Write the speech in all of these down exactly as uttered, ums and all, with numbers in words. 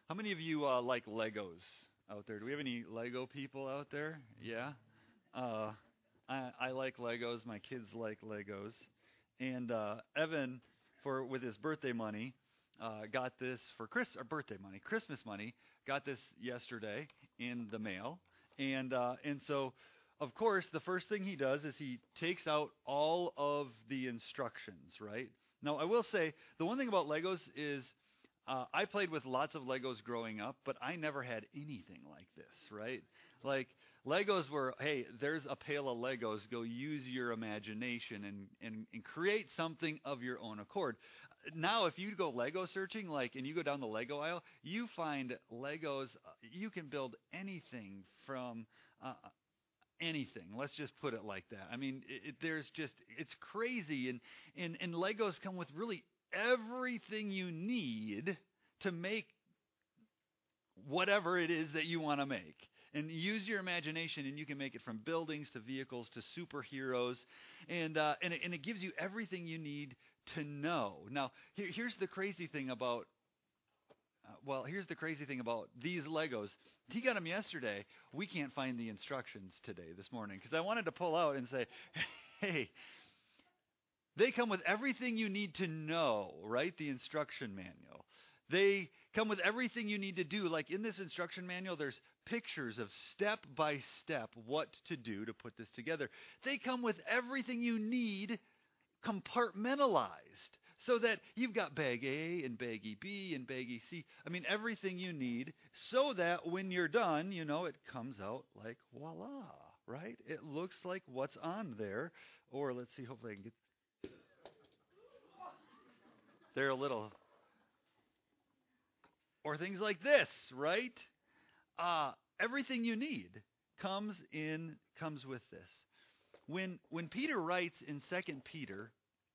How many of you uh, like Legos out there? Do we have any Lego people out there? Yeah. Uh, I, I like Legos. My kids like Legos. And uh, Evan, for with his birthday money, uh, got this for Chris or birthday money, Christmas money. Got this yesterday in the mail, and uh, and so, of course, the first thing he does is he takes out all of the instructions. Right now, I will say the one thing about Legos is uh, I played with lots of Legos growing up, but I never had anything like this, right? Like, Legos were, hey, there's a pail of Legos, go use your imagination and, and, and create something of your own accord. Now, if you go Lego searching, like, and you go down the Lego aisle, you find Legos, uh, you can build anything from... Uh, anything. Let's just put it like that. I mean, it, it, there's just, it's crazy. And, and, and Legos come with really everything you need to make whatever it is that you want to make. And use your imagination, and you can make it from buildings to vehicles to superheroes. And, uh, and, it, and it gives you everything you need to know. Now, here, here's the crazy thing about Uh, well, here's the crazy thing about these Legos. He got them yesterday. We can't find the instructions today, this morning, because I wanted to pull out and say, hey, they come with everything you need to know, right? The instruction manual. They come with everything you need to do. Like in this instruction manual, there's pictures of step by step what to do to put this together. They come with everything you need compartmentalized, so that you've got bag A and baggie B and baggie C. I mean, everything you need, so that when you're done, you know, it comes out like voila, right? It looks like what's on there. Or let's see, hopefully I can get... They're a little... Or things like this, right? Uh, everything you need comes in, comes with this. When when Peter writes in Second Peter,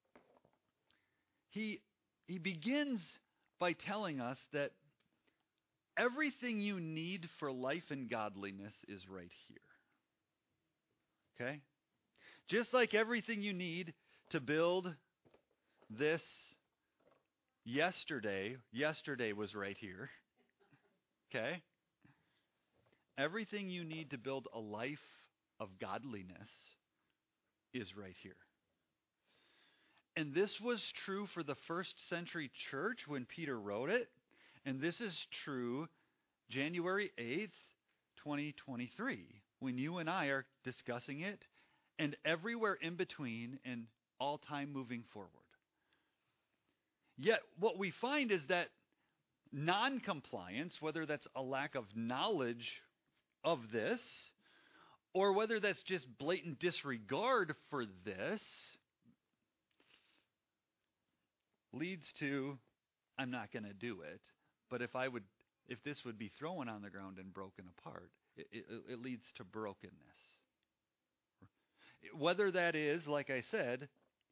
he he begins by telling us that everything you need for life and godliness is right here. Okay? Just like everything you need to build this yesterday, yesterday was right here. Okay? Everything you need to build a life of godliness is right here. And this was true for the first century church when Peter wrote it. And this is true January eighth, twenty twenty-three, when you and I are discussing it, and everywhere in between and all time moving forward. Yet what we find is that non-compliance, whether that's a lack of knowledge of this, or whether that's just blatant disregard for this, leads to, I'm not going to do it. But if I would, if this would be thrown on the ground and broken apart, it, it, it leads to brokenness. Whether that is, like I said,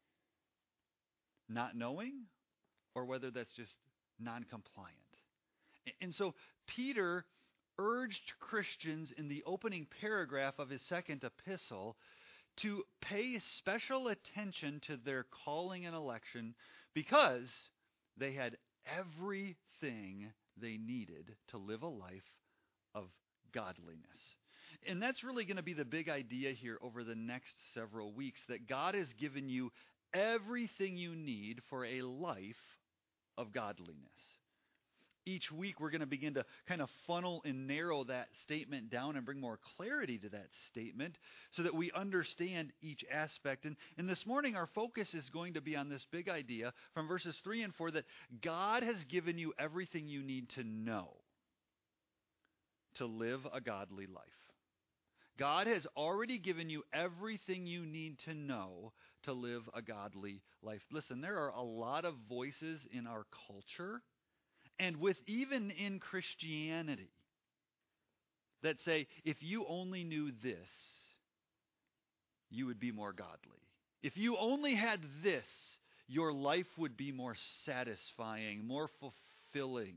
not knowing, or whether that's just non-compliant. And so Peter urged Christians in the opening paragraph of his second epistle to pay special attention to their calling and election, because they had everything they needed to live a life of godliness. And that's really going to be the big idea here over the next several weeks, that God has given you everything you need for a life of godliness. Each week we're going to begin to kind of funnel and narrow that statement down and bring more clarity to that statement so that we understand each aspect. And, and this morning our focus is going to be on this big idea from verses three and four, that God has given you everything you need to know to live a godly life. God has already given you everything you need to know to live a godly life. Listen, there are a lot of voices in our culture, and with even in Christianity, that say, if you only knew this, you would be more godly. If you only had this, your life would be more satisfying, more fulfilling.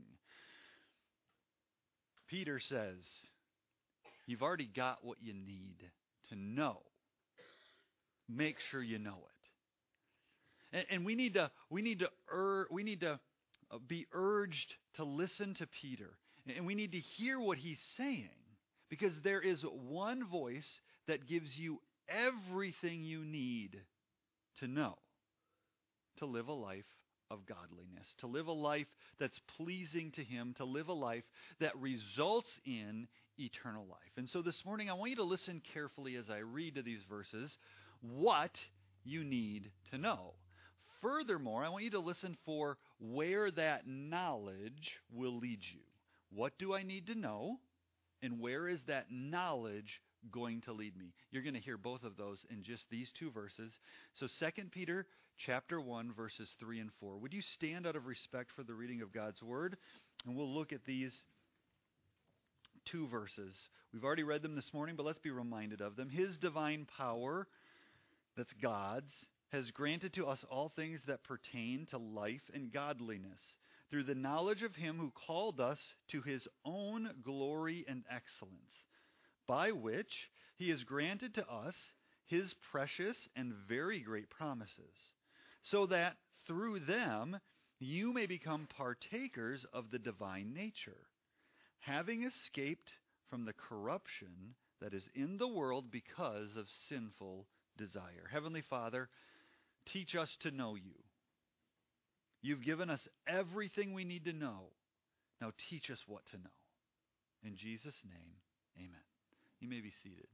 Peter says, you've already got what you need to know. Make sure you know it. And, and we need to, we need to, ur, we need to be urged to listen to Peter And we need to hear what he's saying, because there is one voice that gives you everything you need to know to live a life of godliness, to live a life that's pleasing to him, to live a life that results in eternal life. And so this morning, I want you to listen carefully as I read to these verses what you need to know. Furthermore, I want you to listen for where that knowledge will lead you. What do I need to know? And where is that knowledge going to lead me? You're going to hear both of those in just these two verses. So Second Peter chapter one, verses three and four. Would you stand out of respect for the reading of God's Word? And we'll look at these two verses. We've already read them this morning, but let's be reminded of them. His divine power, that's God's, has granted to us all things that pertain to life and godliness, through the knowledge of him who called us to his own glory and excellence, by which he has granted to us his precious and very great promises, so that through them you may become partakers of the divine nature, having escaped from the corruption that is in the world because of sinful desire. Heavenly Father, teach us to know you. You've given us everything we need to know. Now teach us what to know. In Jesus' name, amen. You may be seated.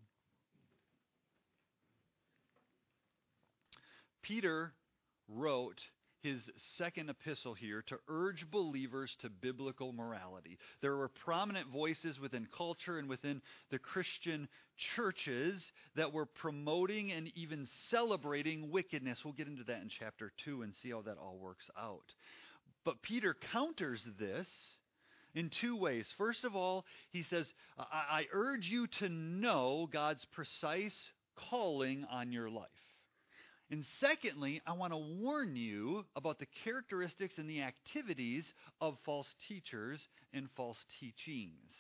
Peter wrote his second epistle here to urge believers to biblical morality. There were prominent voices within culture and within the Christian churches that were promoting and even celebrating wickedness. We'll get into that in chapter two and see how that all works out. But Peter counters this in two ways. First of all, he says, I, I urge you to know God's precise calling on your life. And secondly, I want to warn you about the characteristics and the activities of false teachers and false teachings.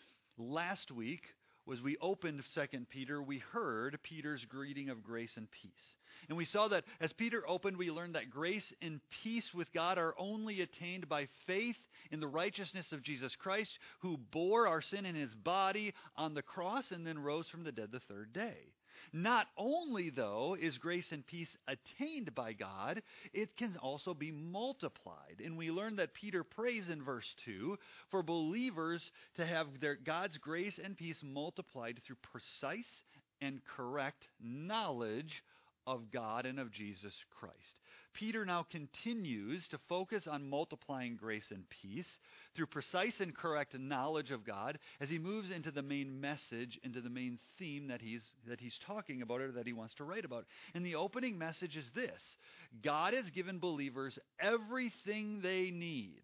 Last week, as we opened Second Peter, we heard Peter's greeting of grace and peace. And we saw that as Peter opened, we learned that grace and peace with God are only attained by faith in the righteousness of Jesus Christ, who bore our sin in his body on the cross and then rose from the dead the third day. Not only, though, is grace and peace attained by God, it can also be multiplied. And we learn that Peter prays in verse two for believers to have their God's grace and peace multiplied through precise and correct knowledge of God and of Jesus Christ. Peter now continues to focus on multiplying grace and peace through precise and correct knowledge of God as he moves into the main message, into the main theme that he's that he's talking about or that he wants to write about. And the opening message is this: God has given believers everything they need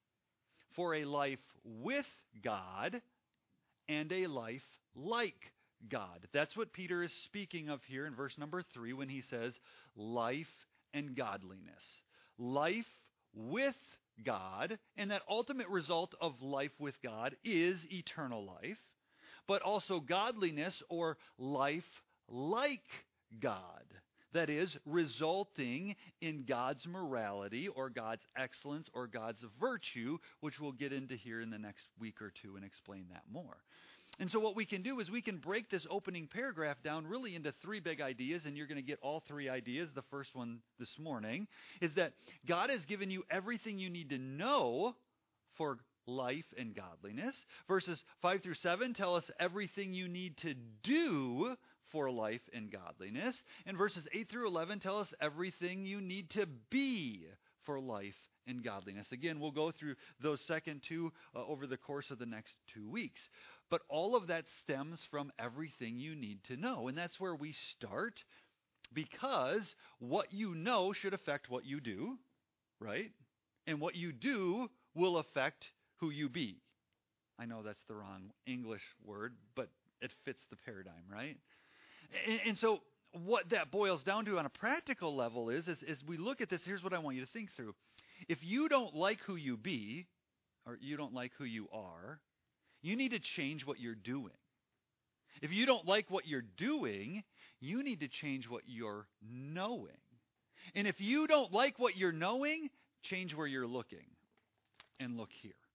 for a life with God and a life like God. That's what Peter is speaking of here in verse number three when he says life and godliness. Life with God, and that ultimate result of life with God is eternal life, but also godliness or life like God. That is, resulting in God's morality or God's excellence or God's virtue, which we'll get into here in the next week or two and explain that more. And so what we can do is we can break this opening paragraph down really into three big ideas, and you're going to get all three ideas. The first one this morning is that God has given you everything you need to know for life and godliness. Verses five through seven tell us everything you need to do for life and godliness. And verses eight through eleven tell us everything you need to be for life and godliness. Again, we'll go through those second two uh, over the course of the next two weeks. But all of that stems from everything you need to know. And that's where we start, because what you know should affect what you do, right? And what you do will affect who you be. I know that's the wrong English word, but it fits the paradigm, right? And, and so what that boils down to on a practical level is, is, is we look at this, here's what I want you to think through. If you don't like who you be, or you don't like who you are, you need to change what you're doing. If you don't like what you're doing, you need to change what you're knowing. And if you don't like what you're knowing, change where you're looking. And look here.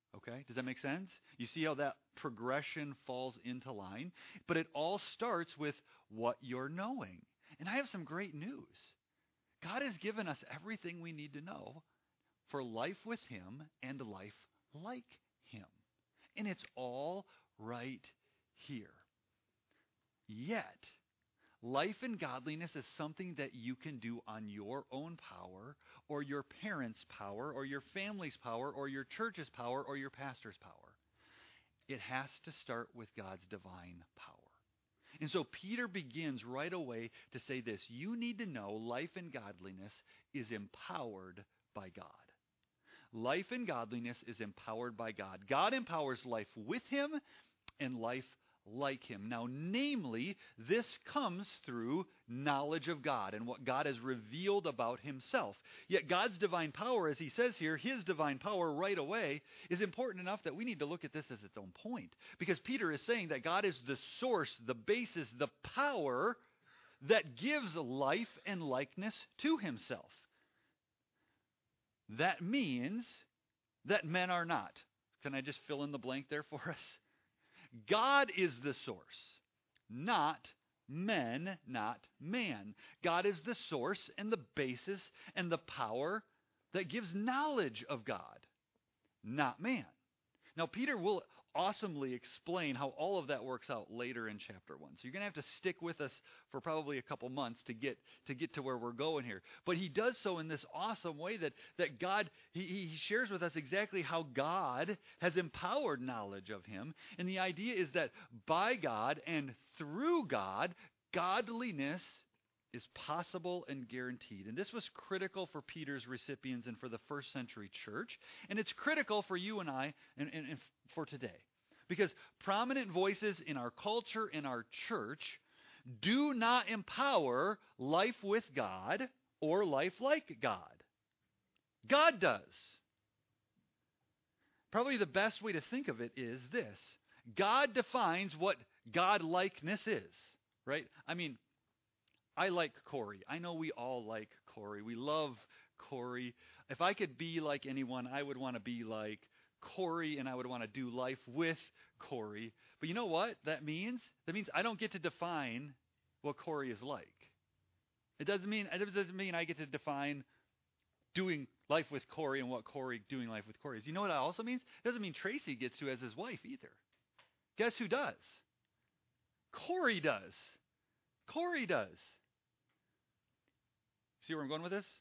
Okay? Does that make sense? You see how that progression falls into line? But it all starts with what you're knowing. And I have some great news. God has given us everything we need to know for life with Him and life like Him. And it's all right here. Yet, life and godliness is something that you can do on your own power, or your parents' power, or your family's power, or your church's power, or your pastor's power. It has to start with God's divine power. And so Peter begins right away to say this: you need to know life and godliness is empowered by God. Life and godliness is empowered by God. God empowers life with Him and life like Him. Now, namely, this comes through knowledge of God and what God has revealed about Himself. Yet God's divine power, as he says here, His divine power right away, is important enough that we need to look at this as its own point. Because Peter is saying that God is the source, the basis, the power that gives life and likeness to Himself. That means that men are not. Can I just fill in the blank there for us? God is the source, not men, not man. God is the source and the basis and the power that gives knowledge of God, not man. Now, Peter will awesomely explain how all of that works out later in chapter one. So you're going to have to stick with us for probably a couple months to get to get to where we're going here. But he does so in this awesome way that, that God, he, he shares with us exactly how God has empowered knowledge of Him. And the idea is that by God and through God, godliness is possible and guaranteed. And this was critical for Peter's recipients and for the first century church. And it's critical for you and I and, and, and for today. Because prominent voices in our culture, in our church, do not empower life with God or life like God. God does. Probably the best way to think of it is this. God defines what God-likeness is, right? I mean, I like Corey. I know we all like Corey. We love Corey. If I could be like anyone, I would want to be like Corey, and I would want to do life with Corey. But you know what that means? That means I don't get to define what Corey is like. It doesn't mean it doesn't mean I get to define doing life with Corey and what Corey doing life with Corey is. You know what that also means? It doesn't mean Tracy gets to as his wife either. Guess who does? Corey does. Corey does. See where I'm going with this?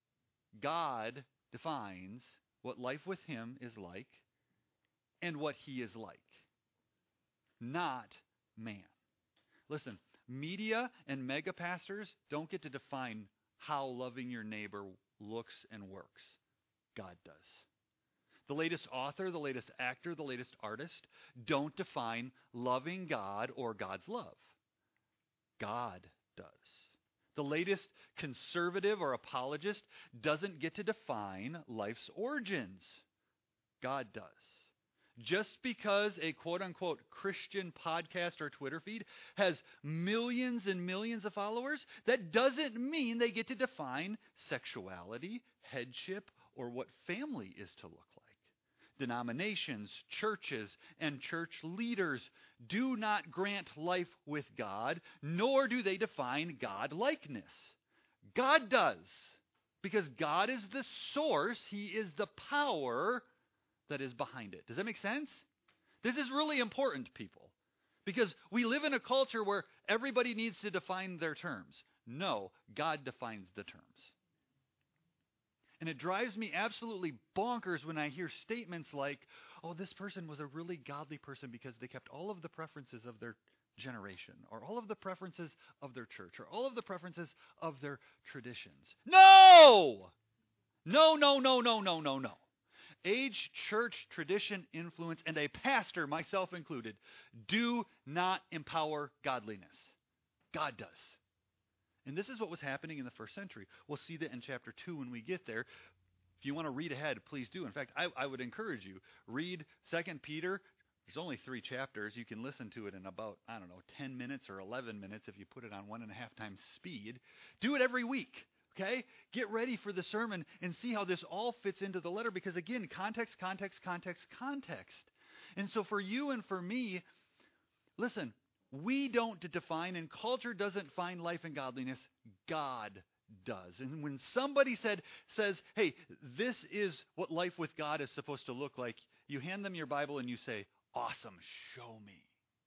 God defines what life with Him is like and what He is like, not man. Listen, media and mega pastors don't get to define how loving your neighbor looks and works. God does. The latest author, the latest actor, the latest artist don't define loving God or God's love. God does. The latest conservative or apologist doesn't get to define life's origins. God does. Just because a quote-unquote Christian podcast or Twitter feed has millions and millions of followers, that doesn't mean they get to define sexuality, headship, or what family is to look like. Denominations, churches, and church leaders do not grant life with God, nor do they define God-likeness. God does, because God is the source. He is the power that is behind it. Does that make sense? This is really important, people, because we live in a culture where everybody needs to define their terms. No, God defines the terms. And it drives me absolutely bonkers when I hear statements like, oh, this person was a really godly person because they kept all of the preferences of their generation, or all of the preferences of their church, or all of the preferences of their traditions. No! No, no, no, no, no, no, no. Age, church, tradition, influence, and a pastor, myself included, do not empower godliness. God does. And this is what was happening in the first century. We'll see that in chapter two when we get there. If you want to read ahead, please do. In fact, I, I would encourage you, read Second Peter. There's only three chapters. You can listen to it in about, I don't know, ten minutes or eleven minutes if you put it on one and a half times speed. Do it every week. Okay? Get ready for the sermon and see how this all fits into the letter because, again, context, context, context, context. And so for you and for me, listen, we don't define and culture doesn't find life and godliness. God does. And when somebody said says, hey, this is what life with God is supposed to look like, you hand them your Bible and you say, awesome, show me.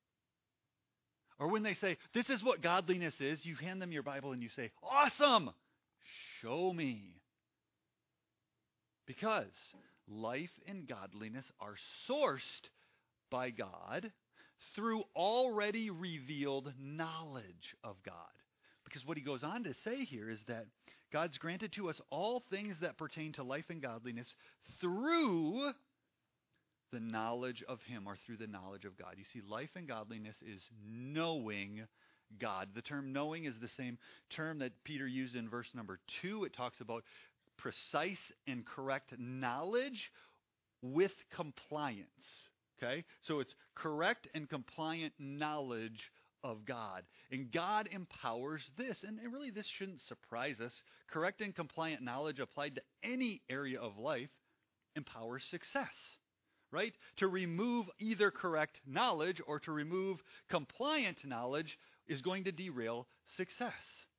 Or when they say, this is what godliness is, you hand them your Bible and you say, awesome, show me. Because life and godliness are sourced by God through already revealed knowledge of God. Because what he goes on to say here is that God's granted to us all things that pertain to life and godliness through the knowledge of him or through the knowledge of God. You see, life and godliness is knowing God. The term knowing is the same term that Peter used in verse number two. It talks about precise and correct knowledge with compliance. Okay? So it's correct and compliant knowledge of God. And God empowers this. And really, this shouldn't surprise us. Correct and compliant knowledge applied to any area of life empowers success. Right? To remove either correct knowledge or to remove compliant knowledge is going to derail success.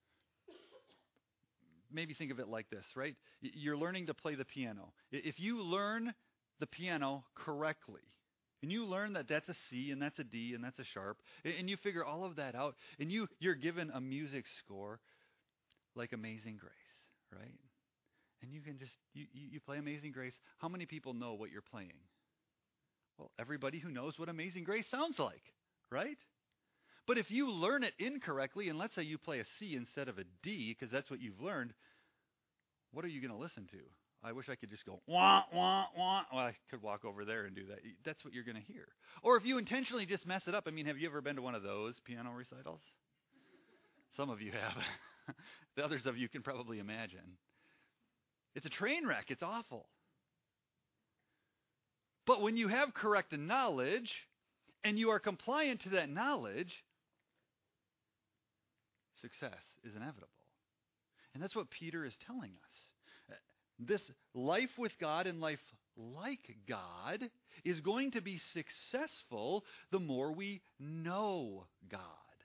Maybe think of it like this, right? You're learning to play the piano. If you learn the piano correctly, and you learn that that's a C and that's a D and that's a sharp, and you figure all of that out, and you, you're given a music score like Amazing Grace, right? And you can just, you, you play Amazing Grace. How many people know what you're playing? Well, everybody who knows what Amazing Grace sounds like, right? But if you learn it incorrectly, and let's say you play a C instead of a D, because that's what you've learned, what are you going to listen to? I wish I could just go, wah, wah, wah. Well, I could walk over there and do that. That's what you're going to hear. Or if you intentionally just mess it up, I mean, have you ever been to one of those piano recitals? Some of you have. The others of you can probably imagine. It's a train wreck. It's awful. But when you have correct knowledge and you are compliant to that knowledge, success is inevitable. And that's what Peter is telling us. This life with God and life like God is going to be successful the more we know God.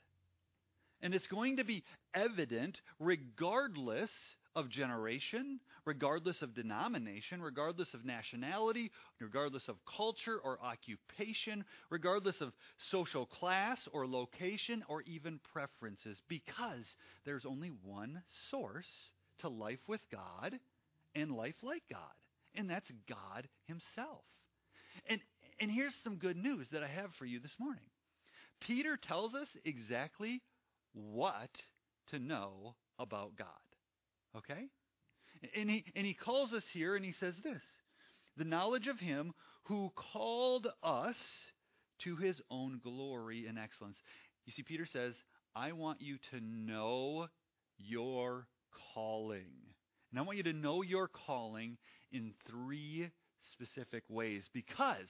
And it's going to be evident regardless of generation, regardless of denomination, regardless of nationality, regardless of culture or occupation, regardless of social class or location or even preferences, because there's only one source to life with God and life like God, and that's God himself. And, and here's some good news that I have for you this morning. Peter tells us exactly what to know about God. Okay? And he, and he calls us here and he says this, the knowledge of him who called us to his own glory and excellence. You see, Peter says, I want you to know your calling. And I want you to know your calling in three specific ways because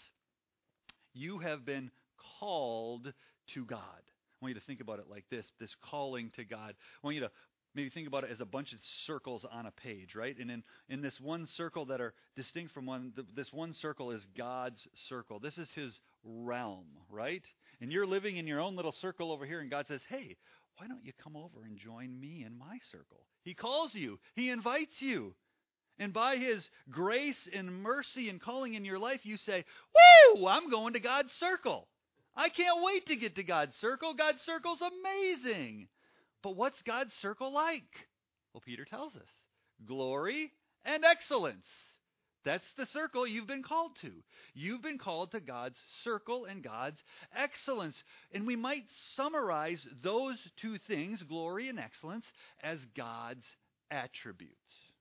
you have been called to God. I want you to think about it like this, this calling to God. I want you to maybe think about it as a bunch of circles on a page, right? And in, in this one circle that are distinct from one, the, this one circle is God's circle. This is his realm, right? And you're living in your own little circle over here, and God says, hey, why don't you come over and join me in my circle? He calls you. He invites you. And by his grace and mercy and calling in your life, you say, woo, I'm going to God's circle. I can't wait to get to God's circle. God's circle's amazing. But what's God's circle like? Well, Peter tells us. Glory and excellence. That's the circle you've been called to. You've been called to God's circle and God's excellence. And we might summarize those two things, glory and excellence, as God's attributes.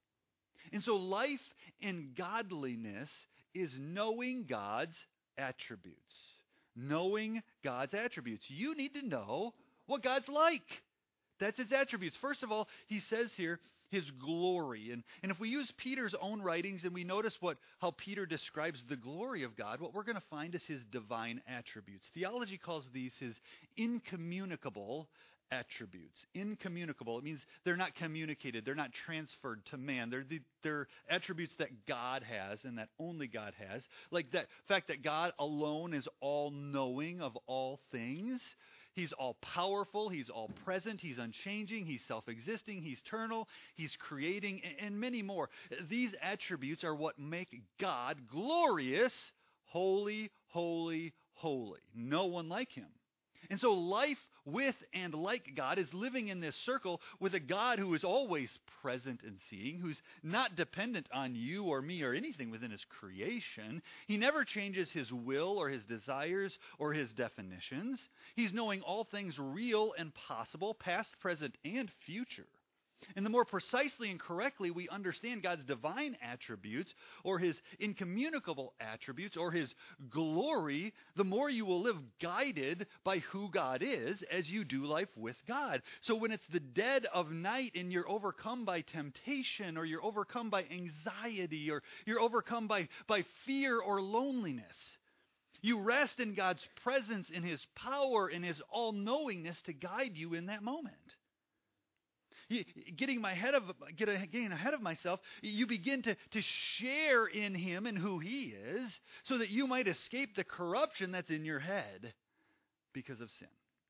And so life in godliness is knowing God's attributes. Knowing God's attributes. You need to know what God's like. That's his attributes. First of all, he says here, his glory. And, and if we use Peter's own writings and we notice what how Peter describes the glory of God, what we're going to find is his divine attributes. Theology calls these his incommunicable attributes. Incommunicable. It means they're not communicated. They're not transferred to man. They're the, they're attributes that God has and that only God has. Like that fact that God alone is all-knowing of all things. He's all-powerful. He's all-present. He's unchanging. He's self-existing. He's eternal. He's creating, and many more. These attributes are what make God glorious, holy, holy, holy. No one like him. And so life with and like God is living in this circle with a God who is always present and seeing, who's not dependent on you or me or anything within his creation. He never changes his will or his desires or his definitions. He's knowing all things real and possible, past, present, and future. And the more precisely and correctly we understand God's divine attributes or his incommunicable attributes or his glory, the more you will live guided by who God is as you do life with God. So when it's the dead of night and you're overcome by temptation or you're overcome by anxiety or you're overcome by, by fear or loneliness, you rest in God's presence, in his power, in his all-knowingness to guide you in that moment. Getting my head of getting ahead of myself, you begin to, to share in him and who he is so that you might escape the corruption that's in your head because of sin.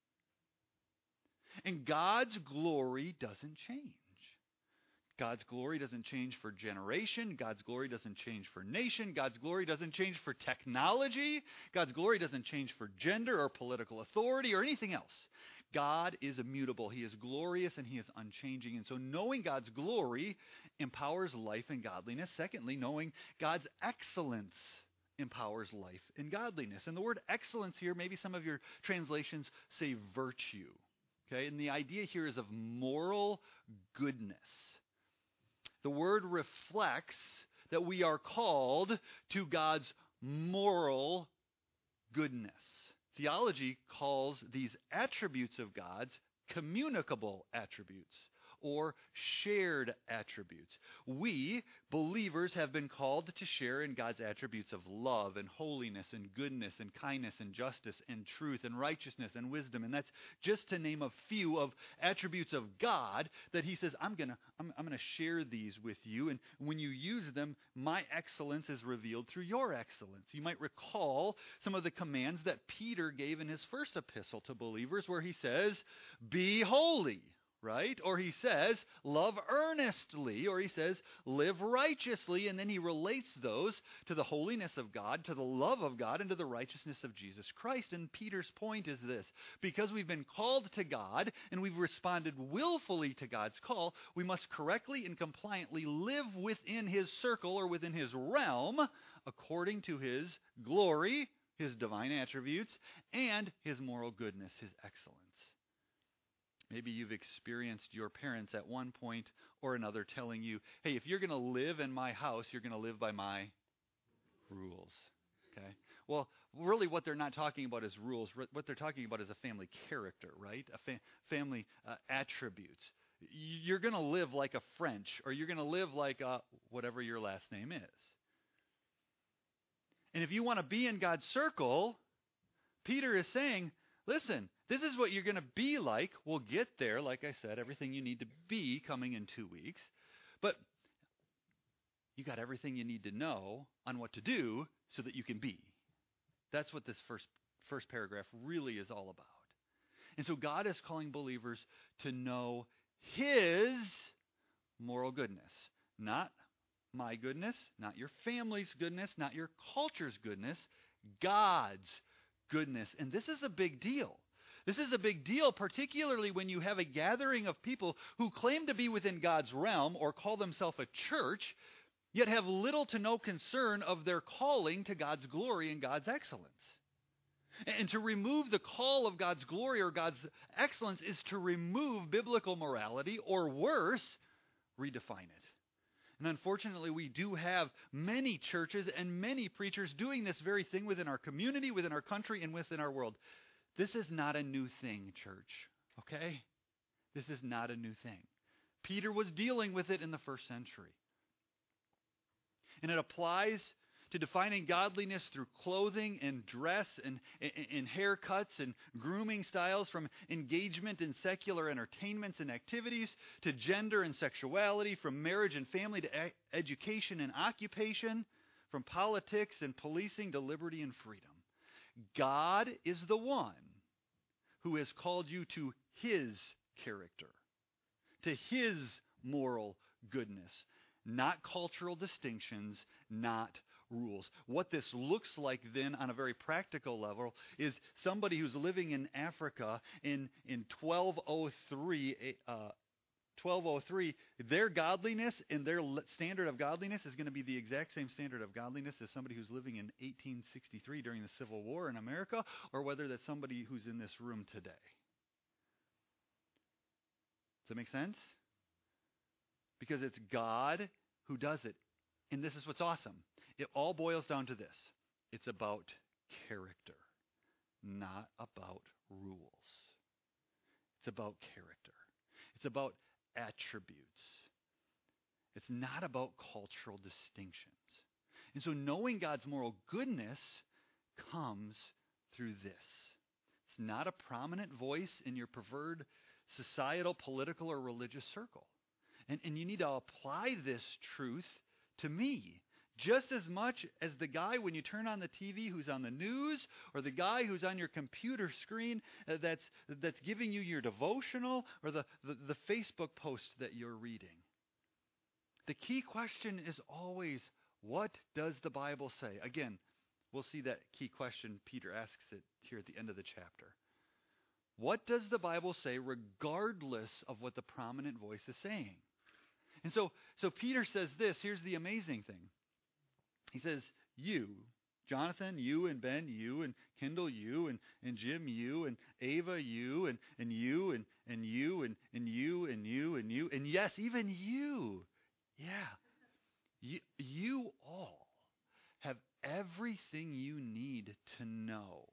And God's glory doesn't change. God's glory doesn't change for generation. God's glory doesn't change for nation. God's glory doesn't change for technology. God's glory doesn't change for gender or political authority or anything else. God is immutable. He is glorious and he is unchanging. And so knowing God's glory empowers life and godliness. Secondly, knowing God's excellence empowers life and godliness. And the word excellence here, maybe some of your translations say virtue. Okay, and the idea here is of moral goodness. The word reflects that we are called to God's moral goodness. Theology calls these attributes of God's communicable attributes or shared attributes. We, believers, have been called to share in God's attributes of love and holiness and goodness and kindness and justice and truth and righteousness and wisdom. And that's just to name a few of attributes of God that he says, I'm going to I'm, I'm going to share these with you. And when you use them, my excellence is revealed through your excellence. You might recall some of the commands that Peter gave in his first epistle to believers where he says, be holy. Right? Or he says, love earnestly. Or he says, live righteously. And then he relates those to the holiness of God, to the love of God, and to the righteousness of Jesus Christ. And Peter's point is this. Because we've been called to God, and we've responded willfully to God's call, we must correctly and compliantly live within his circle or within his realm, according to his glory, his divine attributes, and his moral goodness, his excellence. Maybe you've experienced your parents at one point or another telling you, hey, if you're going to live in my house, you're going to live by my rules. Okay? Well, really what they're not talking about is rules. What they're talking about is a family character, right? A fa- family uh, attributes. You're going to live like a French, or you're going to live like a, whatever your last name is. And if you want to be in God's circle, Peter is saying, listen, this is what you're going to be like. We'll get there, like I said, everything you need to be coming in two weeks. But you got everything you need to know on what to do so that you can be. That's what this first first paragraph really is all about. And so God is calling believers to know his moral goodness. Not my goodness, not your family's goodness, not your culture's goodness, God's goodness. And this is a big deal. This is a big deal, particularly when you have a gathering of people who claim to be within God's realm or call themselves a church, yet have little to no concern of their calling to God's glory and God's excellence. And to remove the call of God's glory or God's excellence is to remove biblical morality, or worse, redefine it. And unfortunately, we do have many churches and many preachers doing this very thing within our community, within our country, and within our world. This is not a new thing, church, okay? This is not a new thing. Peter was dealing with it in the first century. And it applies to defining godliness through clothing and dress and, and, and haircuts and grooming styles, from engagement in secular entertainments and activities to gender and sexuality, from marriage and family to e- education and occupation, from politics and policing to liberty and freedom. God is the one who has called you to His character, to His moral goodness, not cultural distinctions, not rules. What this looks like then on a very practical level is somebody who's living in Africa in, in twelve oh three, uh, twelve oh three, their godliness and their standard of godliness is going to be the exact same standard of godliness as somebody who's living in eighteen sixty-three during the Civil War in America, or whether that's somebody who's in this room today. Does that make sense? Because it's God who does it. And this is what's awesome. It all boils down to this. It's about character, not about rules. It's about character. It's about attributes. It's not about cultural distinctions. And so knowing God's moral goodness comes through this. It's not a prominent voice in your preferred societal, political, or religious circle. And, and you need to apply this truth to me just as much as the guy when you turn on the T V who's on the news, or the guy who's on your computer screen uh, that's that's giving you your devotional, or the, the, the Facebook post that you're reading. The key question is always, what does the Bible say? Again, we'll see that key question. Peter asks it here at the end of the chapter. What does the Bible say regardless of what the prominent voice is saying? And so, so Peter says this. Here's the amazing thing. He says, you, Jonathan, you and Ben, you and Kendall, you and, and Jim, you and Ava, you and, and you and, and you and, and you and you and you and yes, even you. Yeah. You, you all have everything you need to know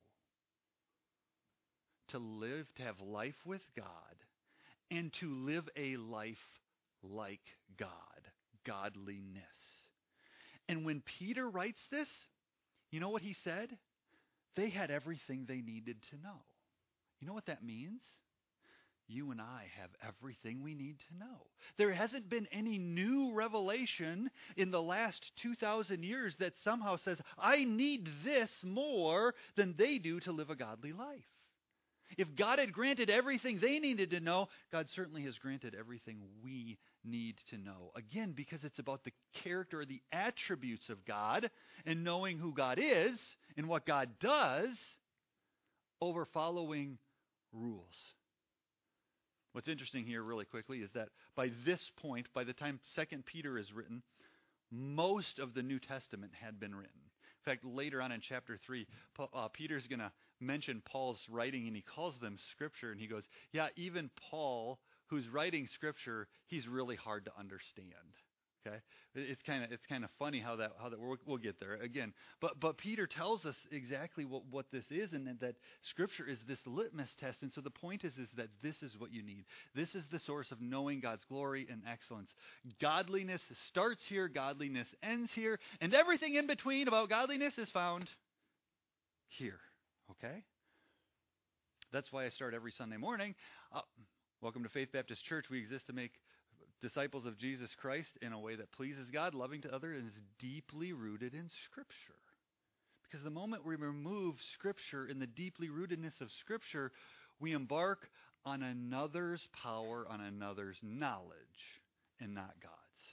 to live, to have life with God, and to live a life like God, godliness. And when Peter writes this, you know what he said? They had everything they needed to know. You know what that means? You and I have everything we need to know. There hasn't been any new revelation in the last two thousand years that somehow says, I need this more than they do to live a godly life. If God had granted everything they needed to know, God certainly has granted everything we need to know. Again, because it's about the character or the attributes of God and knowing who God is and what God does over following rules. What's interesting here really quickly is that by this point, by the time Second Peter is written, most of the New Testament had been written. In fact, later on in chapter three, uh, Peter's going to mention Paul's writing, and he calls them Scripture, and he goes, yeah, even Paul, who's writing Scripture, he's really hard to understand. Okay, it's kind of it's kind of funny how that how that we'll, we'll get there again. But but Peter tells us exactly what, what this is, and that Scripture is this litmus test. And so the point is is that this is what you need. This is the source of knowing God's glory and excellence. Godliness starts here, godliness ends here, and everything in between about godliness is found here. Okay, that's why I start every Sunday morning. Uh, welcome to Faith Baptist Church. We exist to make disciples of Jesus Christ in a way that pleases God, loving to others, and is deeply rooted in Scripture. Because the moment we remove Scripture and the deeply rootedness of Scripture, we embark on another's power, on another's knowledge, and not God's.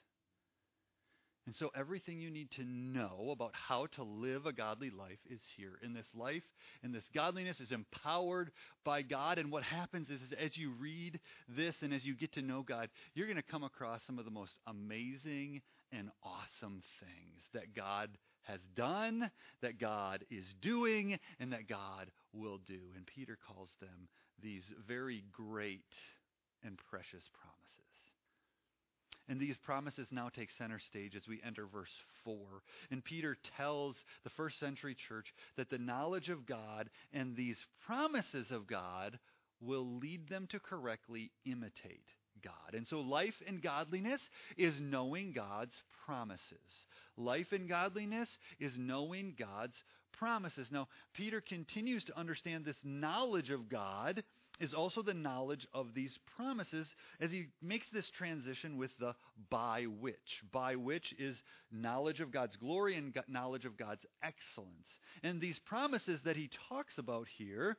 And so everything you need to know about how to live a godly life is here. And this life and this godliness is empowered by God. And what happens is, is as you read this and as you get to know God, you're going to come across some of the most amazing and awesome things that God has done, that God is doing, and that God will do. And Peter calls them these very great and precious promises. And these promises now take center stage as we enter verse four. And Peter tells the first century church that the knowledge of God and these promises of God will lead them to correctly imitate God. And so life and godliness is knowing God's promises. Life and godliness is knowing God's promises. Now, Peter continues to understand this knowledge of God is also the knowledge of these promises as he makes this transition with the by which. By which is knowledge of God's glory and knowledge of God's excellence. And these promises that he talks about here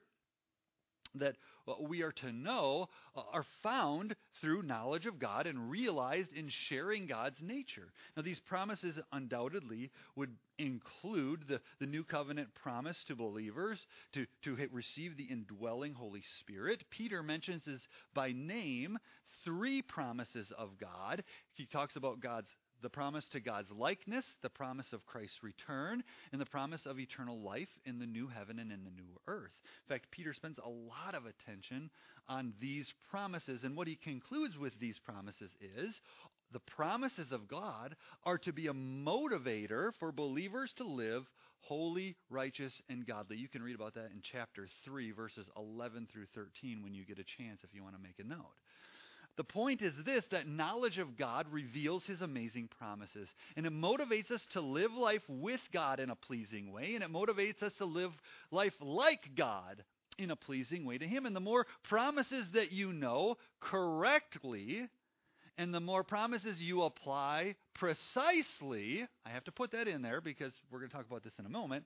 that we are to know are found through knowledge of God and realized in sharing God's nature. Now, these promises undoubtedly would include the, the new covenant promise to believers to, to receive the indwelling Holy Spirit. Peter mentions this by name three promises of God. He talks about God's the promise to God's likeness, the promise of Christ's return, and the promise of eternal life in the new heaven and in the new earth. In fact, Peter spends a lot of attention on these promises, and what he concludes with these promises is the promises of God are to be a motivator for believers to live holy, righteous, and godly. You can read about that in chapter three, verses eleven through thirteen when you get a chance if you want to make a note. The point is this, that knowledge of God reveals his amazing promises. And it motivates us to live life with God in a pleasing way. And it motivates us to live life like God in a pleasing way to him. And the more promises that you know correctly, and the more promises you apply precisely, I have to put that in there because we're going to talk about this in a moment,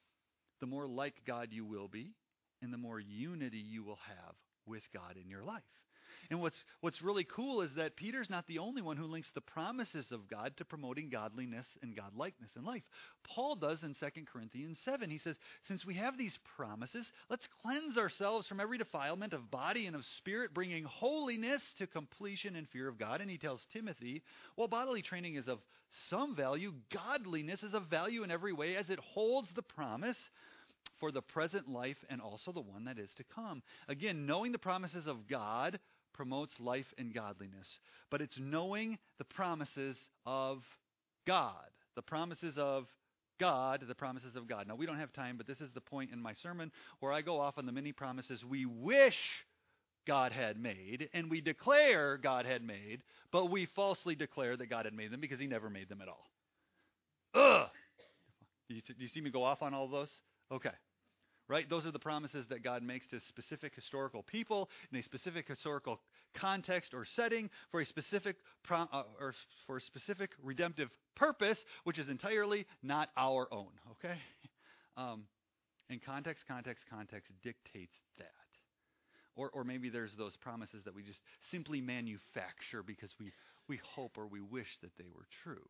the more like God you will be, and the more unity you will have with God in your life. And what's what's really cool is that Peter's not the only one who links the promises of God to promoting godliness and godlikeness in life. Paul does in Second Corinthians seven. He says, since we have these promises, let's cleanse ourselves from every defilement of body and of spirit, bringing holiness to completion in fear of God. And he tells Timothy, while bodily training is of some value, godliness is of value in every way as it holds the promise for the present life and also the one that is to come. Again, knowing the promises of God promotes life and godliness. But it's knowing the promises of God. The promises of God, the promises of God. Now, we don't have time, but this is the point in my sermon where I go off on the many promises we wish God had made, and we declare God had made, but we falsely declare that God had made them because he never made them at all. Ugh! Do you, do you see me go off on all of those? Okay. Right? Those are the promises that God makes to specific historical people in a specific historical context or setting for a specific prom- uh, or for a specific redemptive purpose, which is entirely not our own. Okay? Um, and context, context, context dictates that. Or, or maybe there's those promises that we just simply manufacture because we, we hope or we wish that they were true.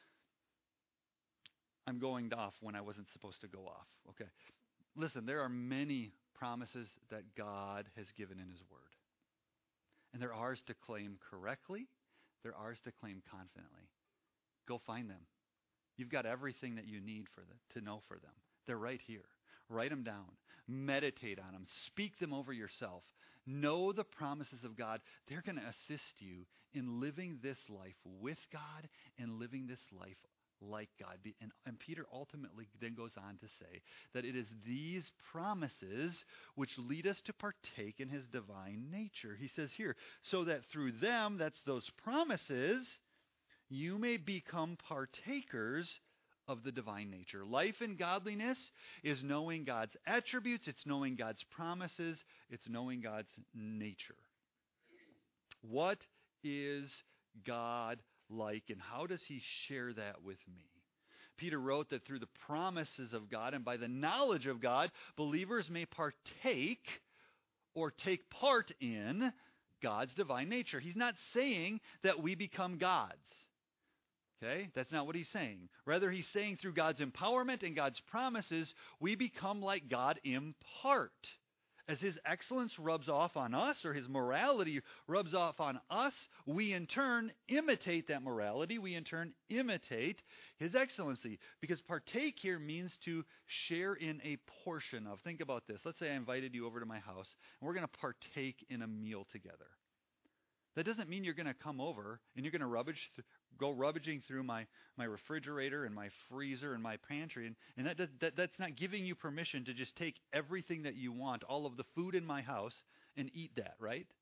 I'm going off when I wasn't supposed to go off. Okay. Listen, there are many promises that God has given in his word. And they're ours to claim correctly. They're ours to claim confidently. Go find them. You've got everything that you need for them, to know for them. They're right here. Write them down. Meditate on them. Speak them over yourself. Know the promises of God. They're going to assist you in living this life with God and living this life like God. And, and Peter ultimately then goes on to say that it is these promises which lead us to partake in his divine nature. He says here, so that through them, that's those promises, you may become partakers of the divine nature. Life and godliness is knowing God's attributes, it's knowing God's promises, it's knowing God's nature. What is God like, and how does he share that with me? Peter wrote that through the promises of God and by the knowledge of God, believers may partake or take part in God's divine nature. He's not saying that we become gods. Okay? That's not what he's saying. Rather, he's saying through God's empowerment and God's promises, we become like God in part. As his excellence rubs off on us, or his morality rubs off on us, we in turn imitate that morality. We in turn imitate his excellency. Because partake here means to share in a portion of. Think about this. Let's say I invited you over to my house, and we're going to partake in a meal together. That doesn't mean you're going to come over and you're going to rubbage th- go rubbaging through my, my refrigerator and my freezer and my pantry. And, and that, that that's not giving you permission to just take everything that you want, all of the food in my house, and eat that, right?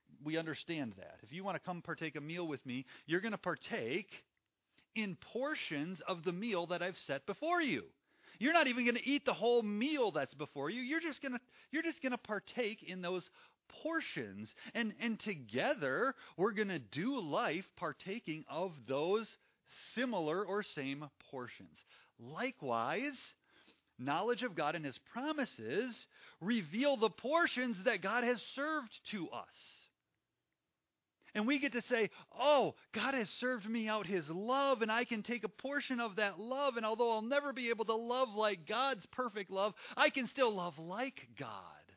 we understand that. If you want to come partake a meal with me, you're going to partake in portions of the meal that I've set before you. You're not even going to eat the whole meal that's before you. You're just going to you're just going to partake in those portions. And and together we're going to do life partaking of those similar or same portions. Likewise, knowledge of God and his promises reveal the portions that God has served to us. And we get to say, oh, God has served me out his love, and I can take a portion of that love, and although I'll never be able to love like God's perfect love, I can still love like God.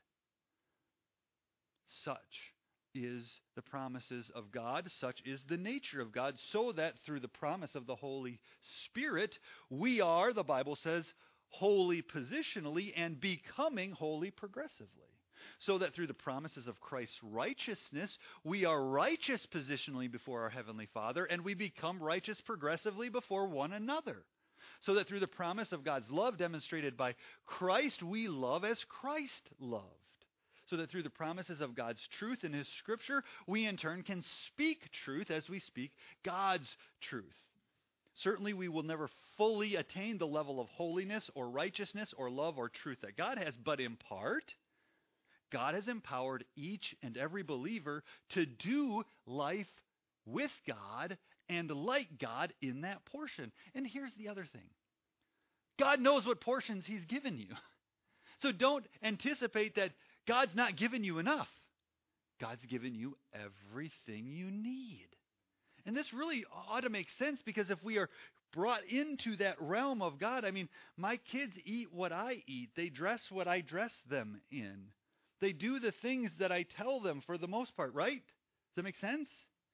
Such is the promises of God, such is the nature of God, so that through the promise of the Holy Spirit, we are, the Bible says, holy positionally and becoming holy progressively. So that through the promises of Christ's righteousness, we are righteous positionally before our Heavenly Father, and we become righteous progressively before one another. So that through the promise of God's love demonstrated by Christ, we love as Christ loved. So that through the promises of God's truth in his Scripture, we in turn can speak truth as we speak God's truth. Certainly we will never fully attain the level of holiness or righteousness or love or truth that God has, but in part, God has empowered each and every believer to do life with God and like God in that portion. And here's the other thing. God knows what portions he's given you. So don't anticipate that God's not given you enough. God's given you everything you need. And this really ought to make sense, because if we are brought into that realm of God, I mean, my kids eat what I eat. They dress what I dress them in. They do the things that I tell them for the most part, right? Does that make sense?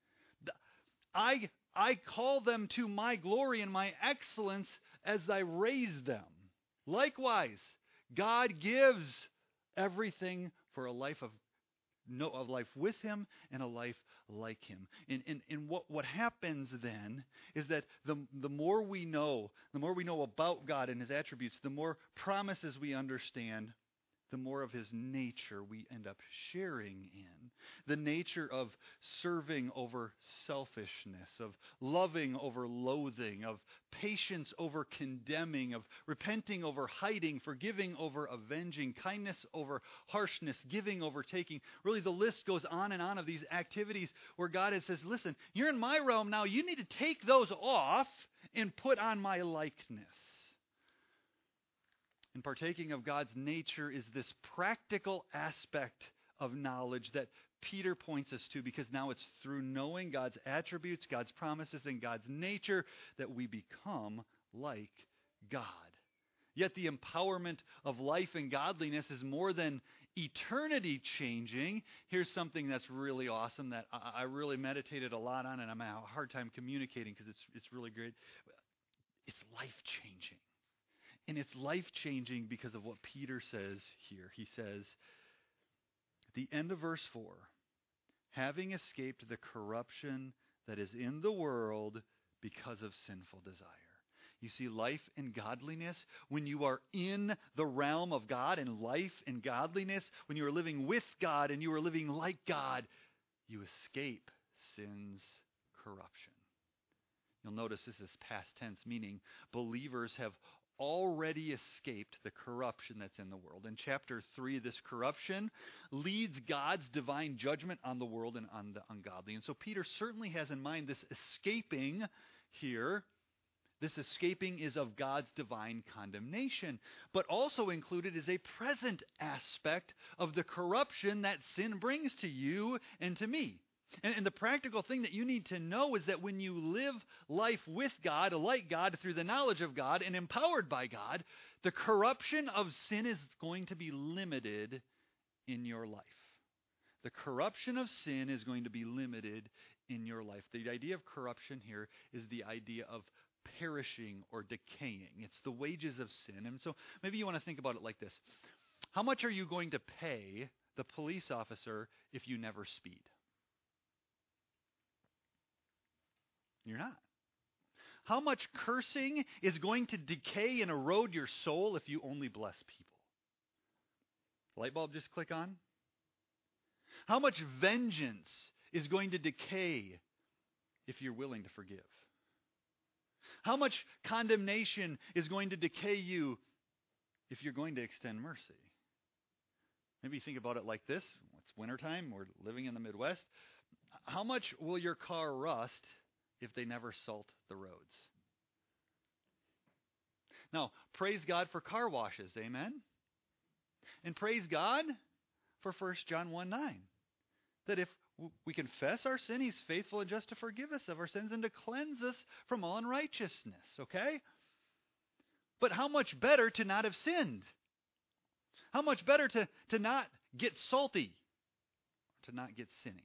I, I call them to my glory and my excellence as I raise them. Likewise, God gives everything for a life of no, a life with him and a life like him. And, and, and what, what happens then is that the, the more we know, the more we know about God and his attributes, the more promises we understand, the more of his nature we end up sharing in. The nature of serving over selfishness, of loving over loathing, of patience over condemning, of repenting over hiding, forgiving over avenging, kindness over harshness, giving over taking. Really, the list goes on and on of these activities where God says, listen, you're in my realm now. You need to take those off and put on my likeness. And partaking of God's nature is this practical aspect of knowledge that Peter points us to, because now it's through knowing God's attributes, God's promises, and God's nature that we become like God. Yet the empowerment of life and godliness is more than eternity changing. Here's something that's really awesome that I really meditated a lot on, and I'm having a hard time communicating because it's it's really great. It's life changing. And it's life-changing because of what Peter says here. He says, at the end of verse four, having escaped the corruption that is in the world because of sinful desire. You see, life and godliness, when you are in the realm of God, and life and godliness, when you are living with God and you are living like God, you escape sin's corruption. You'll notice this is past tense, meaning believers have already escaped the corruption that's in the world. In chapter three, this corruption leads God's divine judgment on the world and on the ungodly. And so Peter certainly has in mind this escaping here. This escaping is of God's divine condemnation, but also included is a present aspect of the corruption that sin brings to you and to me. And, and the practical thing that you need to know is that when you live life with God, like God, through the knowledge of God and empowered by God, the corruption of sin is going to be limited in your life. The corruption of sin is going to be limited in your life. The idea of corruption here is the idea of perishing or decaying. It's the wages of sin. And so maybe you want to think about it like this. How much are you going to pay the police officer if you never speed? You're not. How much cursing is going to decay and erode your soul if you only bless people? Light bulb just click on? How much vengeance is going to decay if you're willing to forgive? How much condemnation is going to decay you if you're going to extend mercy? Maybe think about it like this. It's wintertime. We're living in the Midwest. How much will your car rust if they never salt the roads? Now, praise God for car washes. Amen? And praise God for First John one nine. That if we confess our sin, He's faithful and just to forgive us of our sins and to cleanse us from all unrighteousness. Okay? But how much better to not have sinned? How much better to, to not get salty, to not get sinny?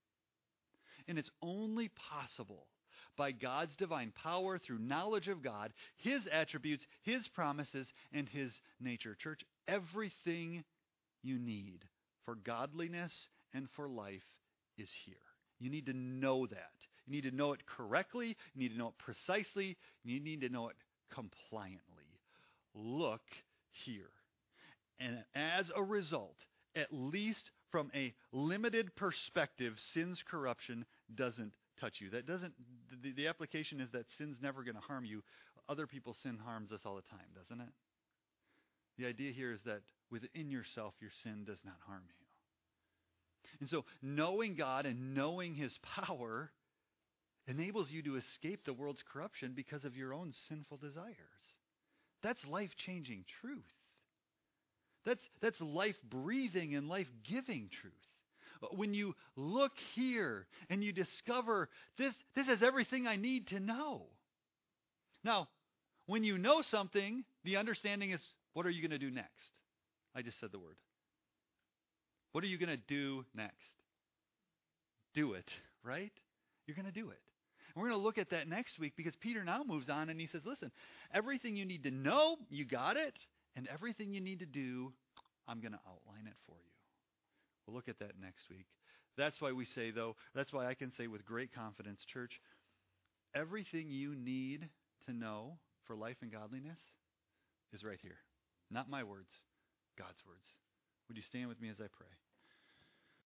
And it's only possible by God's divine power through knowledge of God, His attributes, His promises, and His nature. Church, everything you need for godliness and for life is here. You need to know that. You need to know it correctly. You need to know it precisely. You need to know it compliantly. Look here. And as a result, at least from a limited perspective, sin's corruption doesn't touch you. That doesn't. The, the application is that sin's never going to harm you. Other people's sin harms us all the time, doesn't it? The idea here is that within yourself, your sin does not harm you. And so knowing God and knowing His power enables you to escape the world's corruption because of your own sinful desires. That's life-changing truth. That's, that's life-breathing and life-giving truth. When you look here and you discover this, this is everything I need to know. Now, when you know something, the understanding is, what are you going to do next? I just said the word. What are you going to do next? Do it, right? You're going to do it. And we're going to look at that next week because Peter now moves on and he says, listen, everything you need to know, you got it. And everything you need to do, I'm going to outline it for you. We'll look at that next week. That's why we say, though, that's why I can say with great confidence, church, everything you need to know for life and godliness is right here. Not my words, God's words. Would you stand with me as I pray?